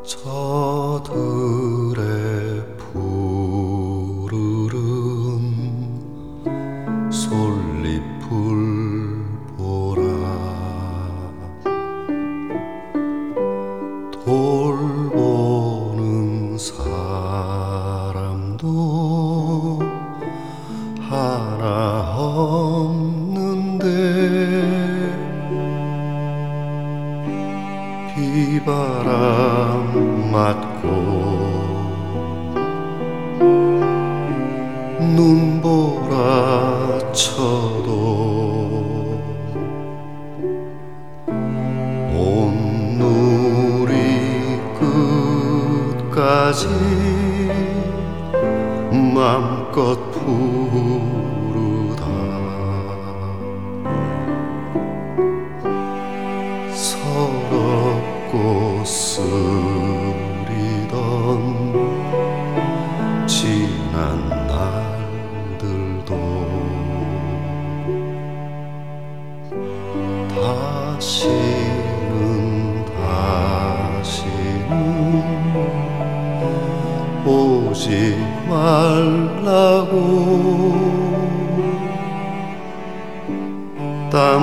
저들의 푸르른 솔잎을 보라. 돌보는 사람도 하나 없는데 비바람 맞고 눈보라 쳐도 온누리 끝까지 맘껏 부르다. 서럽고 쓰리던 지난 날들도 다시는 오지 말라고 땀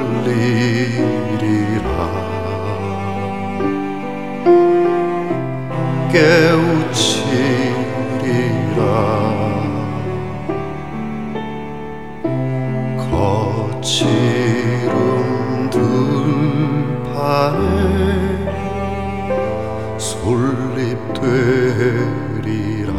흘리리라. 깨우치리라. 거칠은 들판에 솔잎 되리라.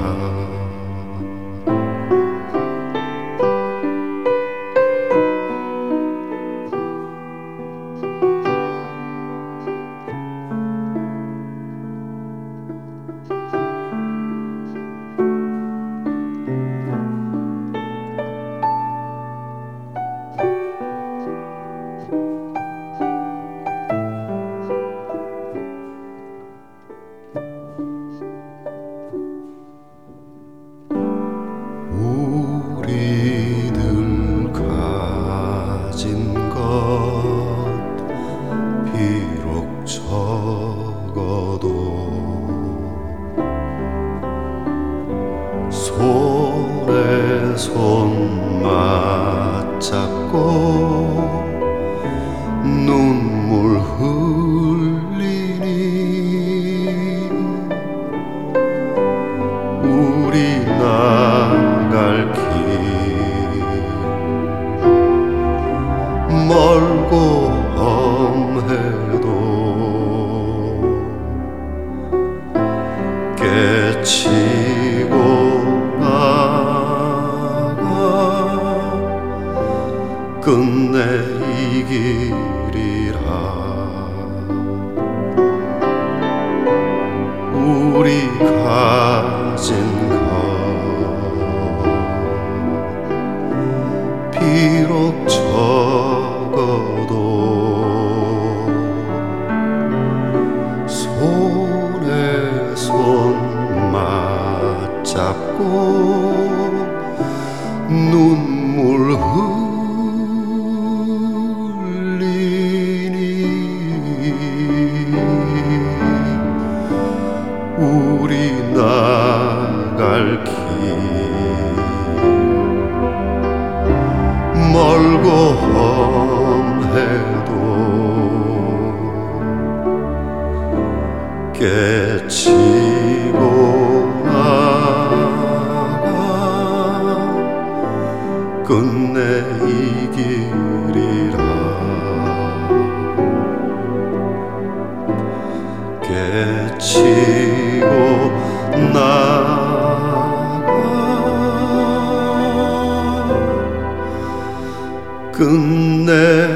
우리들 가진 것 비록 적어도 손에 손 맞잡고 눈물 흘리니 우리 나갈 길 멀고 험해도 깨치고 나가 끝내 이기리라. 우리 가진 것 비록 적어도 손에 손 맞잡고 눈물 흘리니 우리 나갈 길 멀고 험해도 깨치고 나가 끝내 이기리라. 깨치고 나가 끝내